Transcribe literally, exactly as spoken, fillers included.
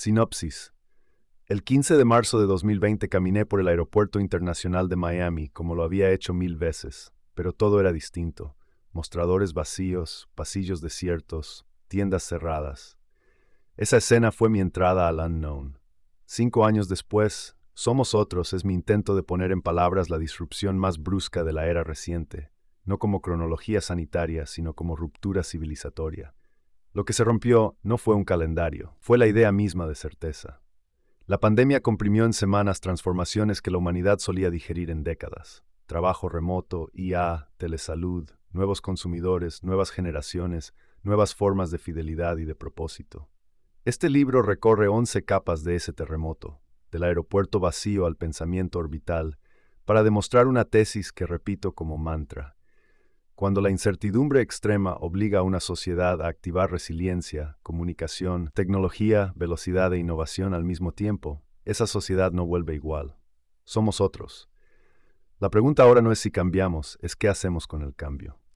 Sinopsis. El quince de marzo de dos mil veinte caminé por el Aeropuerto Internacional de Miami como lo había hecho mil veces, pero todo era distinto. Mostradores vacíos, pasillos desiertos, tiendas cerradas. Esa escena fue mi entrada al unknown. Cinco años después, Somos Otros es mi intento de poner en palabras la disrupción más brusca de la era reciente, no como cronología sanitaria, sino como ruptura civilizatoria. Lo que se rompió no fue un calendario, fue la idea misma de certeza. La pandemia comprimió en semanas transformaciones que la humanidad solía digerir en décadas. Trabajo remoto, I A, telesalud, nuevos consumidores, nuevas generaciones, nuevas formas de fidelidad y de propósito. Este libro recorre once capas de ese terremoto, del aeropuerto vacío al pensamiento orbital, para demostrar una tesis que repito como mantra. Cuando la incertidumbre extrema obliga a una sociedad a activar resiliencia, comunicación, tecnología, velocidad e innovación al mismo tiempo, esa sociedad no vuelve igual. Somos otros. La pregunta ahora no es si cambiamos, es qué hacemos con el cambio.